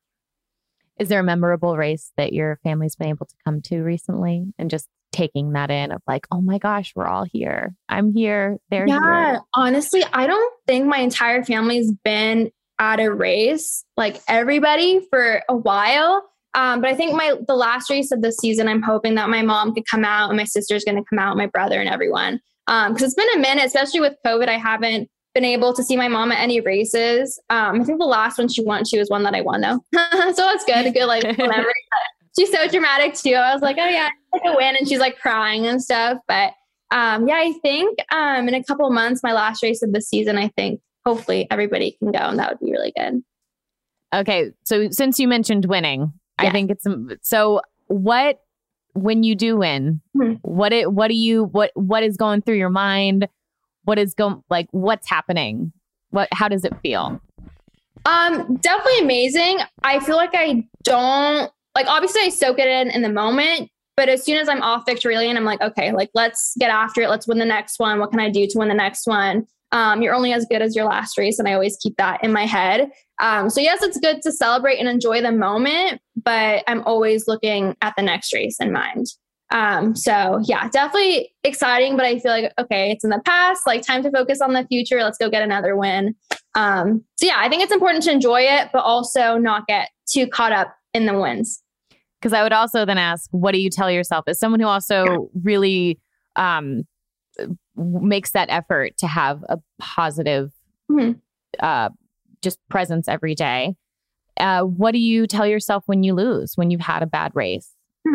Is there a memorable race that your family's been able to come to recently and just taking that in of oh my gosh, we're all here. I'm here. They're here.
Honestly, I don't think my entire family's been at a race, everybody for a while. But I think the last race of the season, I'm hoping that my mom could come out and my sister's going to come out, my brother and everyone. Cause it's been a minute, especially with COVID. I haven't been able to see my mom at any races. I think the last one she was one that I won though. So it's good. A good, whatever. She's so dramatic too. I was like, oh yeah, a win. And she's crying and stuff. But yeah, I think in a couple of months, my last race of the season, I think hopefully everybody can go and that would be really good.
Okay. So since you mentioned winning, I think so when you do win, what is going through your mind? What's happening? How does it feel?
Definitely amazing. I feel like I don't obviously I soak it in the moment, but as soon as I'm off victory lane, I'm okay, let's get after it. Let's win the next one. What can I do to win the next one? You're only as good as your last race. And I always keep that in my head. So yes, it's good to celebrate and enjoy the moment, but I'm always looking at the next race in mind. So yeah, definitely exciting, but I feel okay, it's in the past, time to focus on the future. Let's go get another win. So yeah, I think it's important to enjoy it, but also not get too caught up in the wins.
Because I would also then ask, what do you tell yourself as someone who also really makes that effort to have a positive just presence every day? What do you tell yourself when you lose, when you've had a bad race?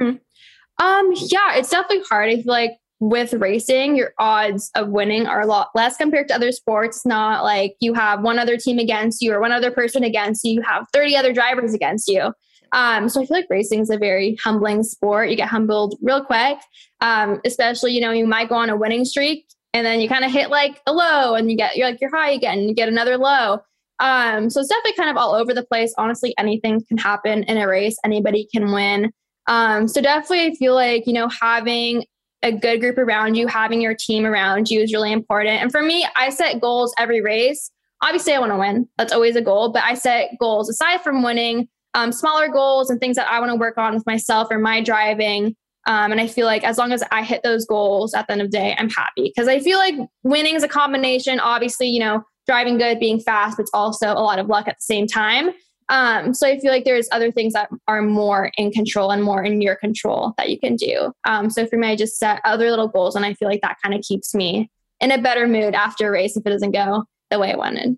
Yeah, it's definitely hard. I feel with racing, your odds of winning are a lot less compared to other sports. It's not you have one other team against you or one other person against you. You have 30 other drivers against you. So I feel racing is a very humbling sport. You get humbled real quick. Especially, you might go on a winning streak and then you kind of hit a low and you're high again and you get another low. So it's definitely kind of all over the place. Honestly, anything can happen in a race. Anybody can win. So definitely I feel having a good group around you, having your team around you is really important. And for me, I set goals every race. Obviously I want to win. That's always a goal, but I set goals aside from winning, smaller goals and things that I want to work on with myself or my driving. And I feel as long as I hit those goals at the end of the day, I'm happy because I feel winning is a combination, obviously, driving good, being fast, but it's also a lot of luck at the same time. So I feel there's other things that are more in control and more in your control that you can do. So for me, I just set other little goals and I feel that kind of keeps me in a better mood after a race if it doesn't go the way I wanted.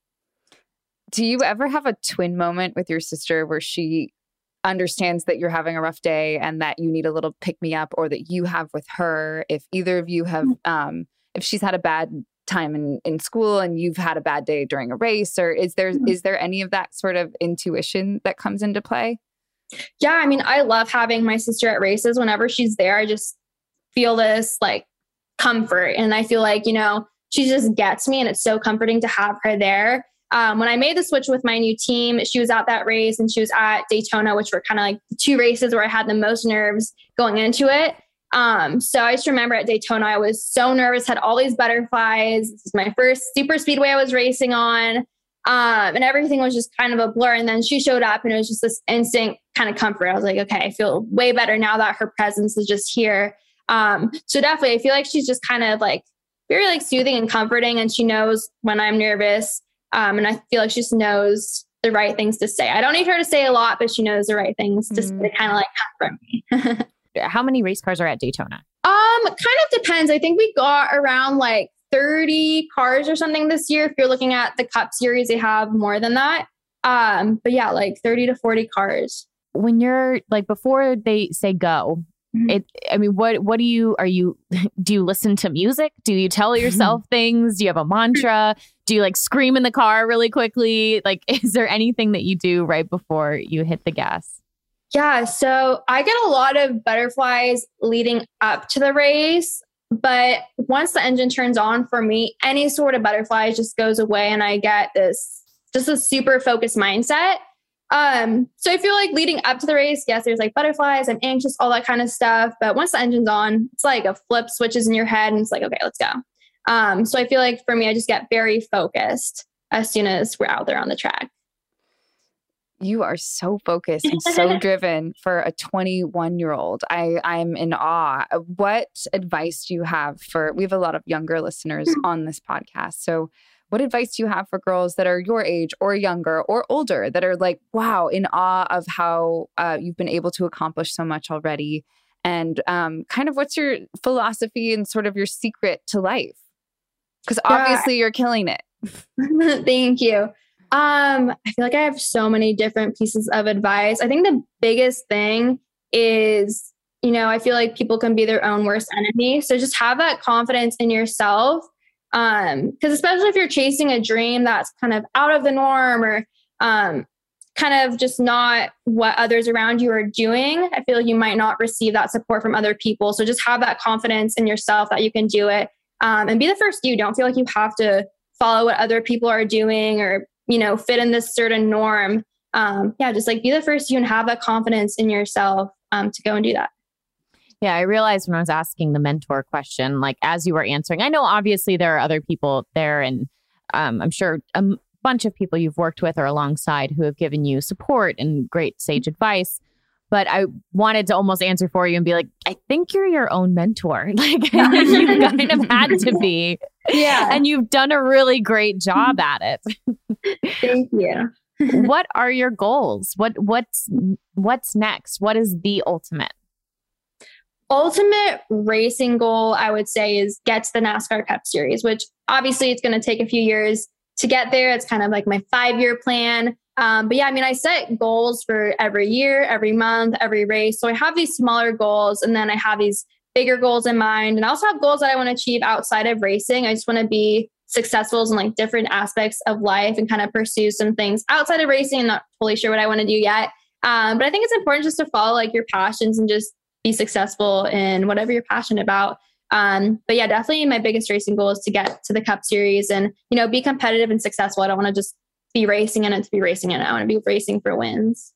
Do you ever have a twin moment with your sister where she understands that you're having a rough day and that you need a little pick me up, or that you have with her? If either of you have, if she's had a bad time in school and you've had a bad day during a race, or is there any of that sort of intuition that comes into play?
Yeah. I mean, I love having my sister at races. Whenever she's there, I just feel this comfort. And I feel she just gets me and it's so comforting to have her there. When I made the switch with my new team, she was at that race and she was at Daytona, which were kind of the two races where I had the most nerves going into it. So I just remember at Daytona, I was so nervous, had all these butterflies. This was my first super speedway I was racing on. And everything was just kind of a blur. And then she showed up and it was just this instant kind of comfort. I was okay, I feel way better now that her presence is just here. So definitely, I feel she's just kind of very soothing and comforting. And she knows when I'm nervous. And I feel she just knows the right things to say. I don't need her to say a lot, but she knows the right things to say to kind of comfort me.
How many race cars are at Daytona?
Kind of depends. I think we got around like 30 cars or something this year. If you're looking at the Cup Series, they have more than that. But yeah, like 30 to 40 cars.
When you're like, before they say go, what do you do you listen to music? Do you tell yourself things? Do you have a mantra? Do you like scream in the car really quickly? Like, is there anything that you do right before you hit the gas?
Yeah. So I get a lot of butterflies leading up to the race, but once the engine turns on for me, any sort of butterflies just goes away and I get just a super focused mindset. So I feel like leading up to the race, yes, there's like butterflies, I'm anxious, all that kind of stuff. But once the engine's on, it's like a flip switches in your head and it's like, okay, let's go. So I feel like for me, I just get very focused as soon as we're out there on the track.
You are so focused and so driven for a 21-year-old. I'm in awe. What advice do you have we have a lot of younger listeners on this podcast. So what advice do you have for girls that are your age or younger or older that are like, wow, in awe of how you've been able to accomplish so much already? And kind of what's your philosophy and sort of your secret to life? Because obviously you're killing it.
Thank you. I feel like I have so many different pieces of advice. I think the biggest thing is, I feel like people can be their own worst enemy. So just have that confidence in yourself. Because especially if you're chasing a dream that's kind of out of the norm or kind of just not what others around you are doing, I feel like you might not receive that support from other people. So just have that confidence in yourself that you can do it, and be the first you. Don't feel like you have to follow what other people are doing or, fit in this certain norm. Just like be the first you and have that confidence in yourself to go and do that.
Yeah, I realized when I was asking the mentor question, like as you were answering, I know obviously there are other people there and I'm sure a bunch of people you've worked with or alongside who have given you support and great sage advice. But I wanted to almost answer for you and be like, I think you're your own mentor. Like you kind of had to be. Yeah. And you've done a really great job at it.
Thank you.
What are your goals? What's next? What is the ultimate
racing goal, I would say, is get to the NASCAR Cup Series, which obviously it's going to take a few years to get there. It's kind of like my 5-year plan. But yeah, I set goals for every year, every month, every race. So I have these smaller goals and then I have these bigger goals in mind. And I also have goals that I want to achieve outside of racing. I just want to be successful in like different aspects of life and kind of pursue some things outside of racing. I'm not totally sure what I want to do yet. But I think it's important just to follow like your passions and just be successful in whatever you're passionate about. But yeah, definitely my biggest racing goal is to get to the Cup Series and, be competitive and successful. I don't want to just be racing in it to be racing in it. I want to be racing for wins.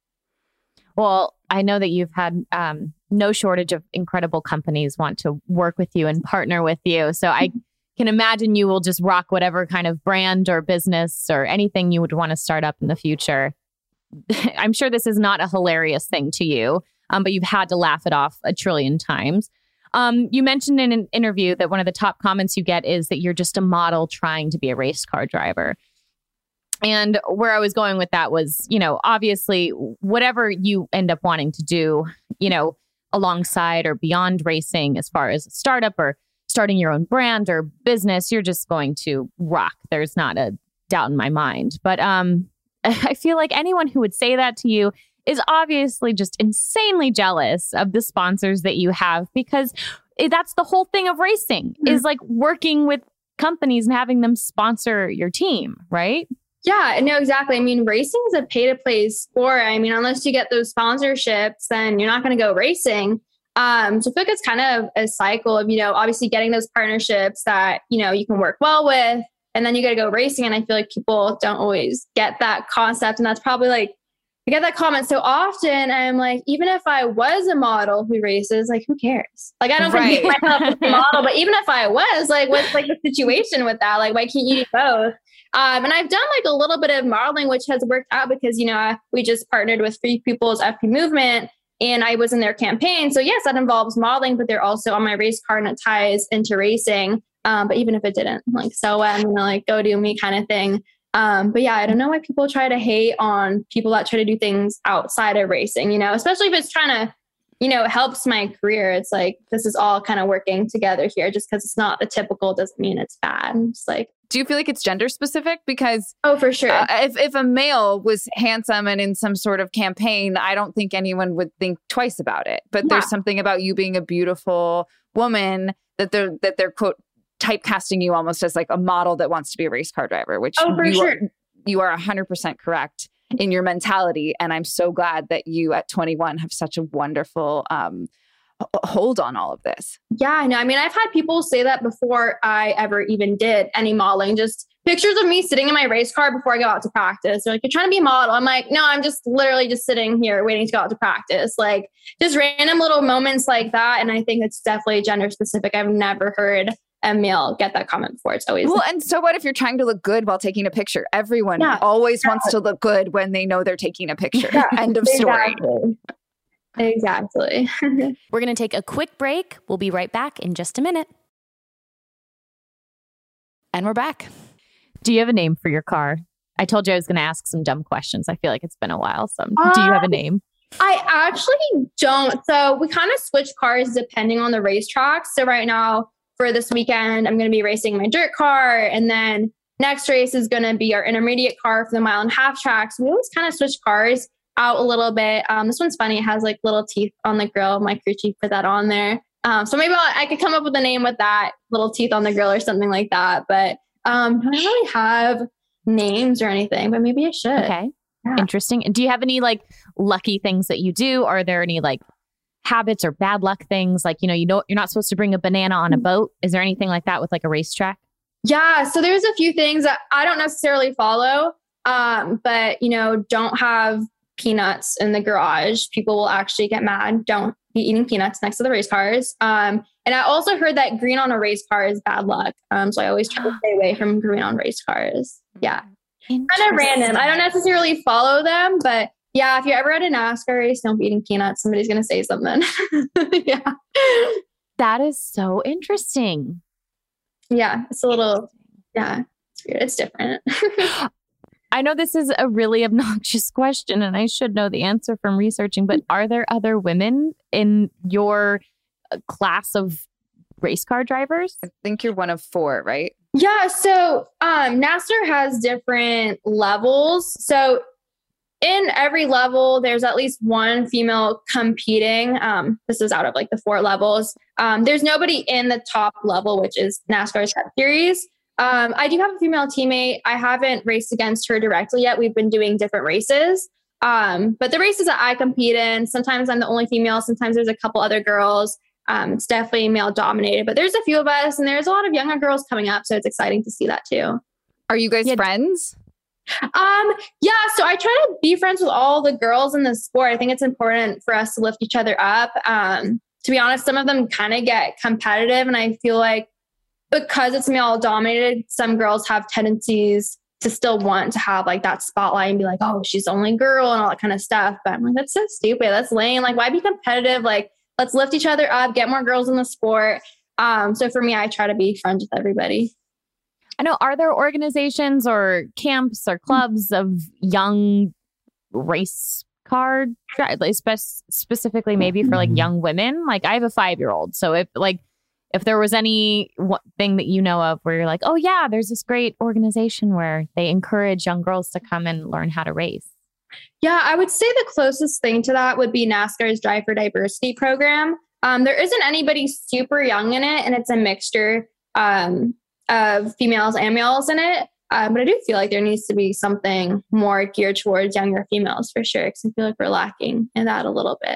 Well, I know that you've had no shortage of incredible companies want to work with you and partner with you. So I can imagine you will just rock whatever kind of brand or business or anything you would want to start up in the future. I'm sure this is not a hilarious thing to you, but you've had to laugh it off a trillion times. You mentioned in an interview that one of the top comments you get is that you're just a model trying to be a race car driver. And where I was going with that was, obviously, whatever you end up wanting to do, alongside or beyond racing, as far as a startup or starting your own brand or business, you're just going to rock. There's not a doubt in my mind. But I feel like anyone who would say that to you is obviously just insanely jealous of the sponsors that you have, because that's the whole thing of racing is like working with companies and having them sponsor your team, right?
Yeah, no, exactly. Racing is a pay-to-play sport. Unless you get those sponsorships, then you're not going to go racing. So I feel like it's kind of a cycle of, obviously getting those partnerships that, you can work well with, and then you got to go racing. And I feel like people don't always get that concept. And that's probably like, I get that comment so often. I'm like, even if I was a model who races, like, who cares? Like, I don't think myself as a model, but even if I was, like, what's like the situation with that? Like, why can't you do both? And I've done like a little bit of modeling, which has worked out because, we just partnered with Free People's FP Movement and I was in their campaign. So yes, that involves modeling, but they're also on my race car and it ties into racing. But even if it didn't, like, so what, like, go do me kind of thing. But yeah, I don't know why people try to hate on people that try to do things outside of racing, especially if it's trying to you know, it helps my career. It's like, this is all kind of working together here. Just because it's not the typical doesn't mean it's bad. It's like,
do you feel like it's gender specific? Because
for sure.
If a male was handsome and in some sort of campaign, I don't think anyone would think twice about it. But there's something about you being a beautiful woman that they're quote typecasting you almost as like a model that wants to be a race car driver, which you are 100% correct in your mentality. And I'm so glad that you at 21 have such a wonderful hold on all of this.
Yeah, I know. I mean, I've had people say that before I ever even did any modeling, just pictures of me sitting in my race car before I go out to practice. They're like, you're trying to be a model. I'm like, no, I'm just literally just sitting here waiting to go out to practice. Like just random little moments like that. And I think it's definitely gender specific. I've never heard a male get that comment before. It's always
and so what if you're trying to look good while taking a picture? Everyone always wants to look good when they know they're taking a picture. End of story.
Exactly.
We're going to take a quick break. We'll be right back in just a minute. And we're back.
Do you have a name for your car? I told you I was going to ask some dumb questions. I feel like it's been a while. So do you have a name?
I actually don't. So we kind of switch cars depending on the racetrack. So right now, for this weekend, I'm going to be racing my dirt car. And then next race is going to be our intermediate car for the 1.5 mile track. So we always kind of switch cars out a little bit. This one's funny. It has like little teeth on the grill. My crew chief put that on there. So maybe I could come up with a name with that, little teeth on the grill or something like that. But I don't really have names or anything, but maybe I should.
Okay. Yeah. Interesting. And do you have any like lucky things that you do? Are there any like habits or bad luck things? Like, you're not supposed to bring a banana on a boat. Is there anything like that with like a racetrack?
Yeah. So there's a few things that I don't necessarily follow. But don't have peanuts in the garage. People will actually get mad. Don't be eating peanuts next to the race cars. And I also heard that green on a race car is bad luck. So I always try to stay away from green on race cars. Yeah. Kind of random. I don't necessarily follow them, but yeah, if you're ever at a NASCAR race, don't be eating peanuts. Somebody's going to say something. Yeah.
That is so interesting.
Yeah. It's a little, it's weird. It's different.
I know this is a really obnoxious question and I should know the answer from researching, but are there other women in your class of race car drivers?
I think you're one of 4, right?
Yeah. So NASCAR has different levels. So in every level, there's at least one female competing. This is out of like the 4 levels. There's nobody in the top level, which is NASCAR's Cup Series. I do have a female teammate. I haven't raced against her directly yet. We've been doing different races. But the races that I compete in, sometimes I'm the only female. Sometimes there's a couple other girls. It's definitely male dominated, but there's a few of us and there's a lot of younger girls coming up. So it's exciting to see that too.
Are you guys friends?
Yeah. So I try to be friends with all the girls in the sport. I think it's important for us to lift each other up. To be honest, some of them kind of get competitive and I feel like because it's male dominated, some girls have tendencies to still want to have like that spotlight and be like, oh, she's the only girl and all that kind of stuff. But I'm like, that's so stupid. That's lame. Like, why be competitive? Like, let's lift each other up, get more girls in the sport. So for me, I try to be friends with everybody.
I know. Are there organizations or camps or clubs of young race car drivers, specifically maybe for like young women? Like I have a 5-year-old. So if there was any thing that you know of where you're like, oh yeah, there's this great organization where they encourage young girls to come and learn how to race.
Yeah, I would say the closest thing to that would be NASCAR's Drive for Diversity program. There isn't anybody super young in it, and it's a mixture of females and males in it. But I do feel like there needs to be something more geared towards younger females for sure, because I feel like we're lacking in that a little bit.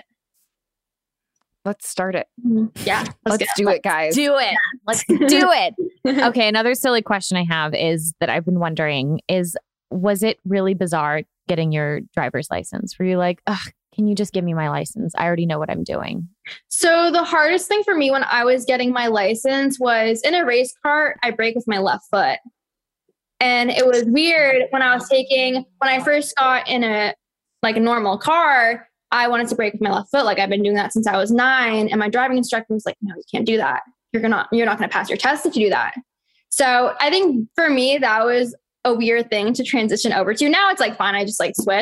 Let's start it.
Yeah.
Let's do it, guys.
Do it. Let's do it. Okay. Another silly question I have is that I've been wondering is, was it really bizarre getting your driver's license? Were you like, ugh, can you just give me my license? I already know what I'm doing.
So the hardest thing for me when I was getting my license was in a race car, I brake with my left foot. And it was weird when I first got in a normal car, I wanted to brake with my left foot. Like I've been doing that since I was 9. And my driving instructor was like, no, you can't do that. You're not going to pass your test if you do that. So I think for me, that was a weird thing to transition over to. Now it's like fine. I just switch.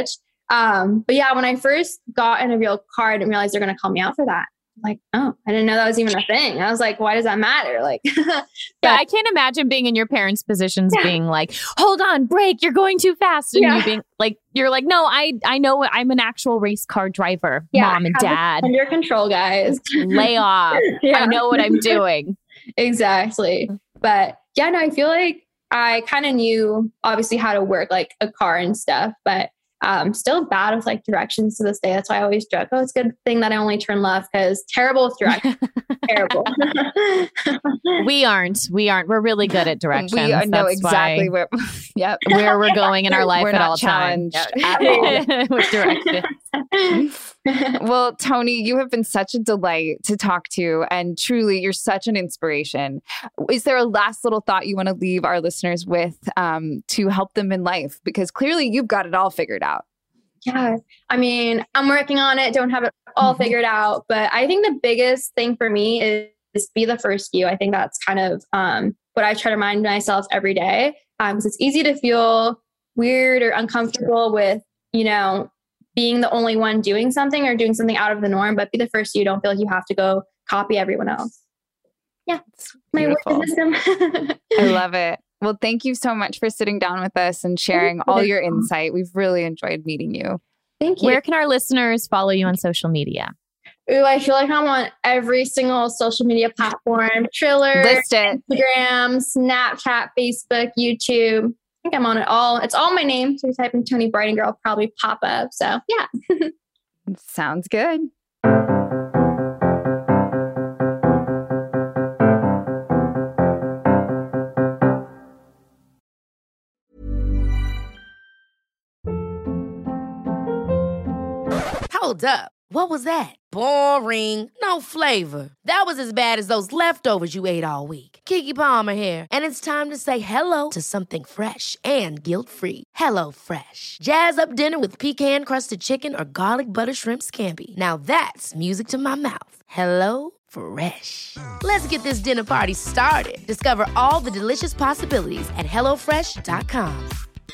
But yeah, when I first got in a real car, I didn't realize they're going to call me out for that. Like, oh, I didn't know that was even a thing. I was like, why does that matter? Like,
yeah, I can't imagine being in your parents' positions being like, hold on, brake, you're going too fast. And you being like, you're like, no, I know I'm an actual race car driver, mom and dad.
Under control, guys.
Lay off. I know what I'm doing.
Exactly. But yeah, no, I feel like I kind of knew obviously how to work like a car and stuff, but still bad with like directions to this day. That's why I always joke, oh, it's a good thing that I only turn left, because terrible with directions. Terrible.
We aren't. We're really good at directions.
We know exactly where
we're going in our life at all times.
At all.
With directions.
Well, Toni, you have been such a delight to talk to, and truly you're such an inspiration. Is there a last little thought you want to leave our listeners with to help them in life? Because clearly you've got it all figured out.
Yeah. I mean, I'm working on it. Don't have it all figured out. But I think the biggest thing for me is be the first you. I think that's kind of what I try to remind myself every day. Because it's easy to feel weird or uncomfortable with, being the only one doing something or doing something out of the norm, but be the first you. Don't feel like you have to go copy everyone else. Yeah. It's my word of wisdom.
I love it. Well, thank you so much for sitting down with us and sharing all your insight. We've really enjoyed meeting you.
Thank you.
Where can our listeners follow you on social media?
Ooh, I feel like I'm on every single social media platform. Triller,
List it.
Instagram, Snapchat, Facebook, YouTube. I think I'm on it all. It's all my name. So if you type in Toni Briding Girl, it'll probably pop up. So yeah.
Sounds good.
Hold up. What was that? Boring. No flavor. That was as bad as those leftovers you ate all week. Keke Palmer here. And it's time to say hello to something fresh and guilt-free. Hello Fresh. Jazz up dinner with pecan-crusted chicken or garlic butter shrimp scampi. Now that's music to my mouth. Hello Fresh. Let's get this dinner party started. Discover all the delicious possibilities at HelloFresh.com.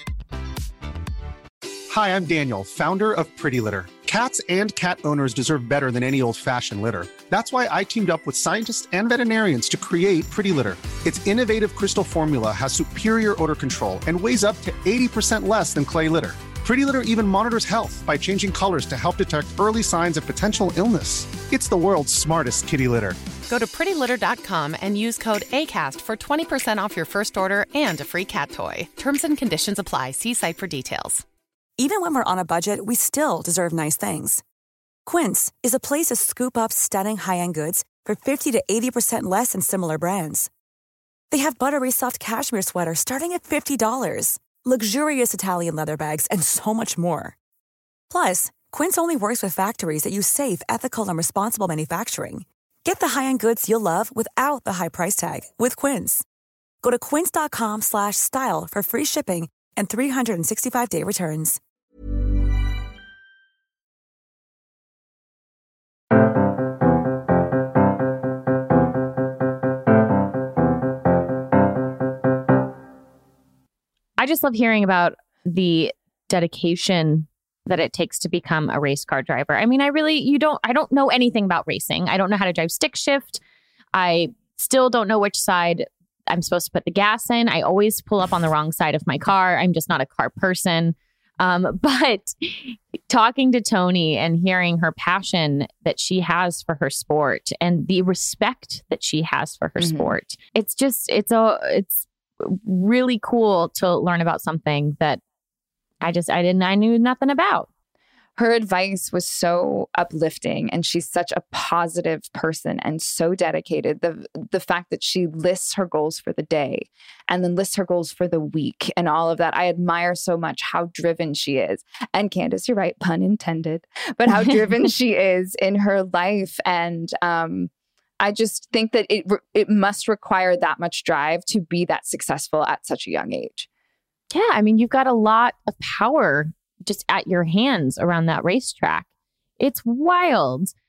Hi, I'm Daniel, founder of Pretty Litter. Cats and cat owners deserve better than any old-fashioned litter. That's why I teamed up with scientists and veterinarians to create Pretty Litter. Its innovative crystal formula has superior odor control and weighs up to 80% less than clay litter. Pretty Litter even monitors health by changing colors to help detect early signs of potential illness. It's the world's smartest kitty litter.
Go to prettylitter.com and use code ACAST for 20% off your first order and a free cat toy. Terms and conditions apply. See site for details.
Even when we're on a budget, we still deserve nice things. Quince is a place to scoop up stunning high-end goods for 50 to 80% less than similar brands. They have buttery soft cashmere sweaters starting at $50, luxurious Italian leather bags, and so much more. Plus, Quince only works with factories that use safe, ethical, and responsible manufacturing. Get the high-end goods you'll love without the high price tag with Quince. Go to quince.com/style for free shipping and 365-day returns.
I just love hearing about the dedication that it takes to become a race car driver. I mean, I don't know anything about racing. I don't know how to drive stick shift. I still don't know which side I'm supposed to put the gas in. I always pull up on the wrong side of my car. I'm just not a car person. But talking to Toni and hearing her passion that she has for her sport and the respect that she has for her sport, it's really cool to learn about something that I knew nothing about.
Her advice was so uplifting, and she's such a positive person and so dedicated. The fact that she lists her goals for the day and then lists her goals for the week and all of that, I admire so much how driven she is. And Candace, you're right, pun intended, but how driven she is in her life. And I just think that it must require that much drive to be that successful at such a young age.
Yeah, I mean, you've got a lot of power just at your hands around that racetrack. It's wild.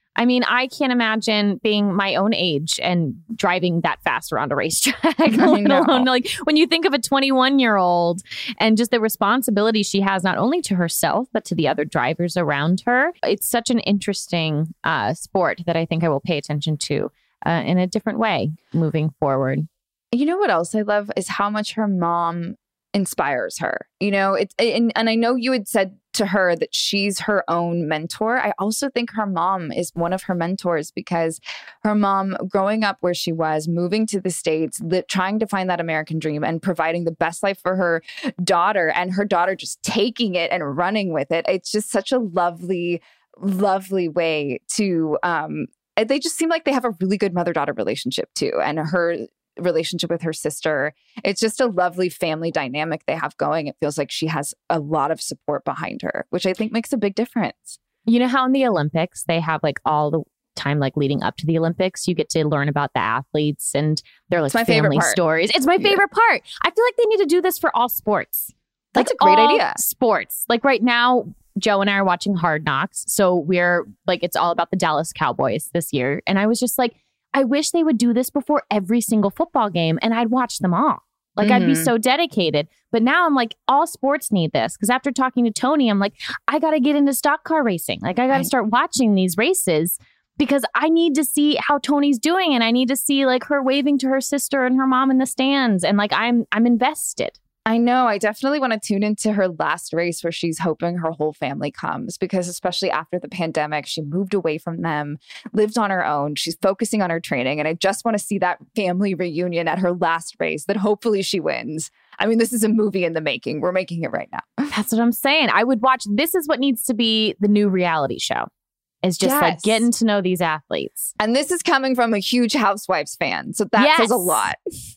I mean, I can't imagine being my own age and driving that fast around a racetrack. Like when you think of a 21-year-old and just the responsibility she has, not only to herself, but to the other drivers around her. It's such an interesting sport that I think I will pay attention to in a different way moving forward.
You know what else I love is how much her mom inspires her. You know, and I know you had said to her that she's her own mentor. I also think her mom is one of her mentors because her mom, growing up where she was, moving to the States, trying to find that American dream and providing the best life for her daughter, and her daughter just taking it and running with it. It's just such a lovely, lovely way to, they just seem like they have a really good mother-daughter relationship too. And her relationship with her sister, it's just a lovely family dynamic they have going. It feels like she has a lot of support behind her, which I think makes a big difference. You
know how in the Olympics they have like all the time like leading up to the Olympics, you get to learn about the athletes and their like family stories. It's my favorite part. I feel like they need to do this for all sports.
That's a great idea.
Sports. Like right now, Joe and I are watching Hard Knocks. So we're like, it's all about the Dallas Cowboys this year. And I was just like, I wish they would do this before every single football game and I'd watch them all. Like I'd be so dedicated. But now I'm like, all sports need this. Because after talking to Tony, I'm like, I got to get into stock car racing. Like I got to start watching these races because I need to see how Tony's doing. And I need to see like her waving to her sister and her mom in the stands. And like, I'm invested.
I know. I definitely want to tune into her last race where she's hoping her whole family comes because especially after the pandemic, she moved away from them, lived on her own. She's focusing on her training. And I just want to see that family reunion at her last race that hopefully she wins. I mean, this is a movie in the making. We're making it right now.
That's what I'm saying. I would watch. This is what needs to be the new reality show. Is just like getting to know these athletes.
And this is coming from a huge Housewives fan. So that says a lot.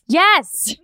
Yes.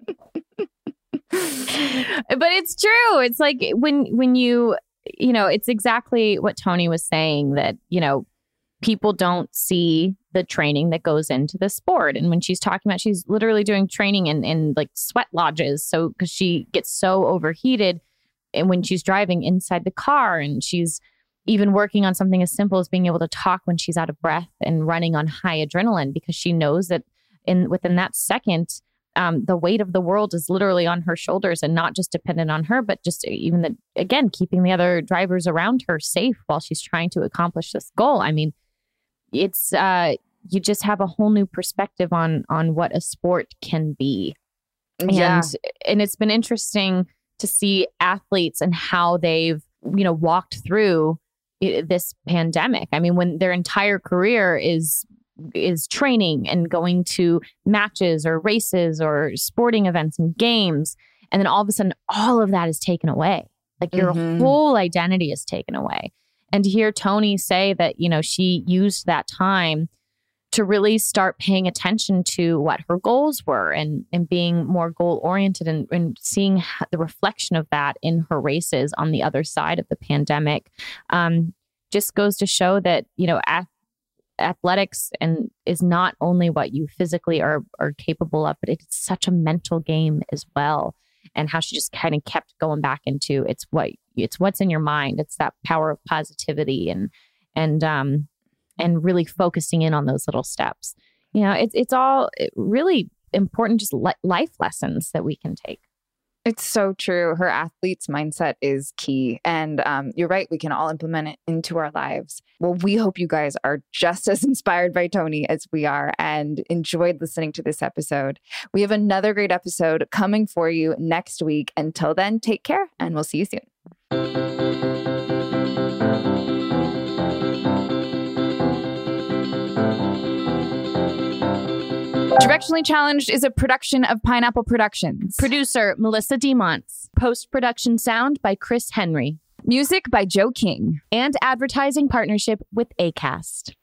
But it's true. It's like when you know, it's exactly what Tony was saying that, you know, people don't see the training that goes into the sport. And when she's talking about, she's literally doing training in like sweat lodges. So because she gets so overheated and when she's driving inside the car and she's even working on something as simple as being able to talk when she's out of breath and running on high adrenaline because she knows that within that second, the weight of the world is literally on her shoulders and not just dependent on her, but just even again, keeping the other drivers around her safe while she's trying to accomplish this goal. I mean, it's you just have a whole new perspective on what a sport can be. And it's been interesting to see athletes and how they've, you know, walked through this pandemic. I mean, when their entire career is training and going to matches or races or sporting events and games. And then all of a sudden, all of that is taken away. Like your whole identity is taken away. And to hear Tony say that, you know, she used that time to really start paying attention to what her goals were and being more goal oriented and seeing the reflection of that in her races on the other side of the pandemic, just goes to show that, you know, athletics is not only what you physically are capable of, but it's such a mental game as well. And how she just kind of kept going back into it's what's in your mind. It's that power of positivity and really focusing in on those little steps. You know, it's all really important, just life lessons that we can take.
It's so true. Her athlete's mindset is key. And you're right. We can all implement it into our lives. Well, we hope you guys are just as inspired by Tony as we are and enjoyed listening to this episode. We have another great episode coming for you next week. Until then, take care and we'll see you soon. Directionally Challenged is a production of Pineapple Productions.
Producer Melissa DeMonts. Post-production sound by Chris Henry.
Music by Joe King.
And advertising partnership with Acast.